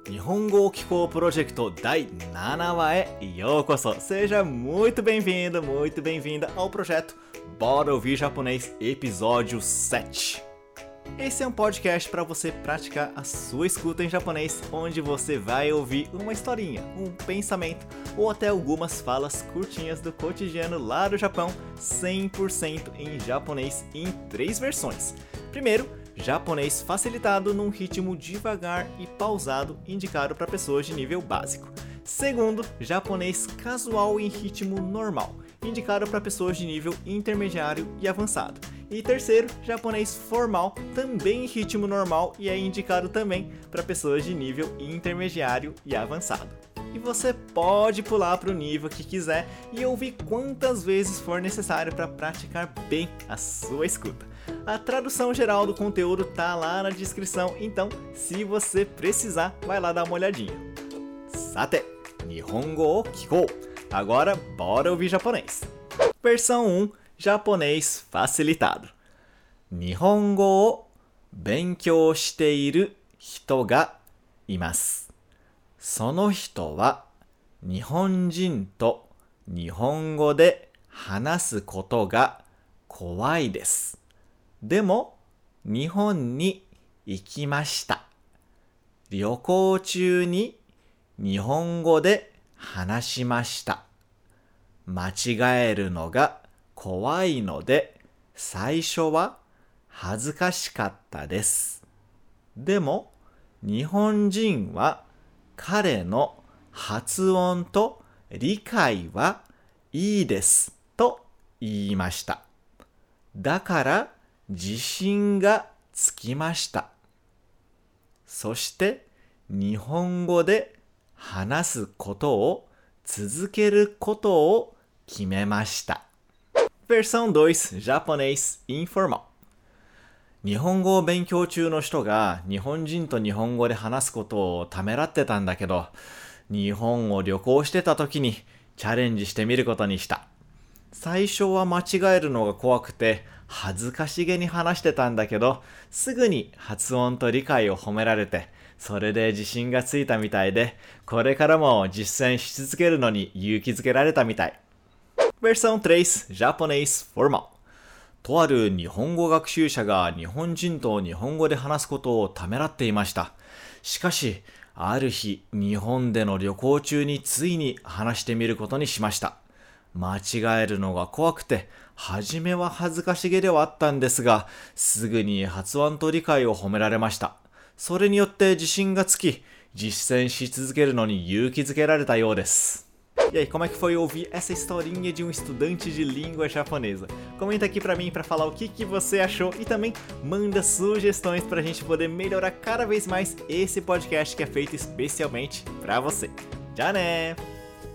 日本語を聞こうプロジェクト第7話へようこそ. Seja muito bem-vindo, muito bem-vinda ao projeto Bora Ouvir Japonês episódio 7. Esse é um podcast para você praticar a sua escuta em japonês, onde você vai ouvir uma historinha, um pensamento ou até algumas falas curtinhas do cotidiano lá do Japão, 100% em japonês em 3 versões. Primeiro, japonês facilitado num ritmo devagar e pausado, indicado para pessoas de nível básico. Segundo, japonês casual em ritmo normal, indicado para pessoas de nível intermediário e avançado. E terceiro, japonês formal, também em ritmo normal e é indicado também para pessoas de nível intermediário e avançado. E você pode pular para o nível que quiser e ouvir quantas vezes for necessário para praticar bem a sua escuta. A tradução geral do conteúdo tá lá na descrição, então se você precisar, vai lá dar uma olhadinha. Sate, Nihongo o Kikou. Agora, bora ouvir japonês. Versão 1, japonês facilitado. Nihongo o benkyou shiteiru hito ga imasu. その人は日本人と日本語で話すことが怖いです。でも日本に行きました。旅行中に日本語で話しました。間違えるのが怖いので最初は恥ずかしかったです。でも日本人は彼の発音と理解はいいですと言いました。だから自信がつきました。そして日本語で話すことを続けることを決めました。Versão 2, japonês informal. 日本語を勉強中の人が日本人と日本語で話すことをためらってたんだけど、日本を旅行してた時にチャレンジしてみることにした。最初は間違えるのが怖くて恥ずかしげに話してたんだけど、すぐに発音と理解を褒められて、それで自信がついたみたいで、これからも実践し続けるのに勇気づけられたみたい。Versão 3, japonês formal. とある日本語学習者が日本人と日本語で話すことをためらっていました。しかし、ある日、日本での旅行中についに話してみることにしました。間違えるのが怖くて、初めは恥ずかしげではあったんですが、すぐに発音と理解を褒められました。それによって自信がつき、実践し続けるのに勇気づけられたようです。E aí, como é que foi ouvir essa historinha de um estudante de língua japonesa? Comenta aqui pra mim pra falar o que você achou e também manda sugestões pra gente poder melhorar cada vez mais esse podcast que é feito especialmente pra você. Já né?